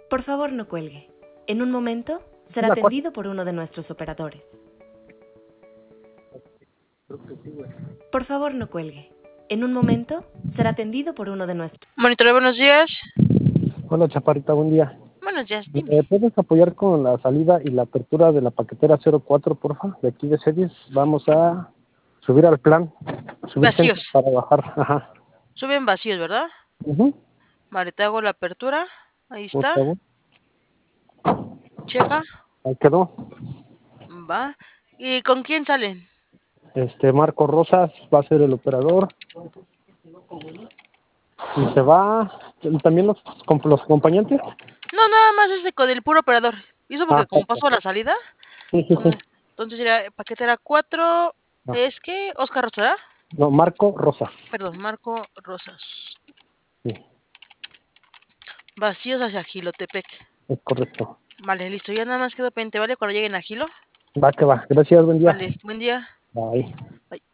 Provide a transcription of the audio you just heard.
Por favor, no cuelgue. En un momento será La cuatro. atendido por uno de nuestros operadores. Creo que sí, güey. Por favor, no cuelgue. En un momento será atendido por uno de nuestros... Monitor, buenos días. Hola, Chaparrita, buen día. Buenos días, ¿Me dime. puedes apoyar con la salida y la apertura de la paquetera 04, porfa? De aquí de series. Vamos a subir al plan. Subir gente Vacíos. para bajar. Ajá. Suben vacíos, ¿verdad? Vale, te hago la apertura. Ahí Por está. favor. Checa. Ahí quedó. Va. ¿Y con quién salen? Marco Rosas va a ser el operador. Y se va. También los acompañantes. No, nada más con el puro operador. ¿Y eso porque como Perfecto. pasó a la salida? Sí, sí, sí. Entonces sería paquetera 4. No, ¿Es que Oscar Rocha, ¿verdad? no, Marco Rosas. Perdón, Marco Rosas. Sí, Vacíos hacia Gilotepec. es correcto. Vale, listo. Ya nada más quedo pendiente, ¿vale? Cuando lleguen a Gilo. Va que va. Gracias, buen día. Vale, buen día. Bye. Bye.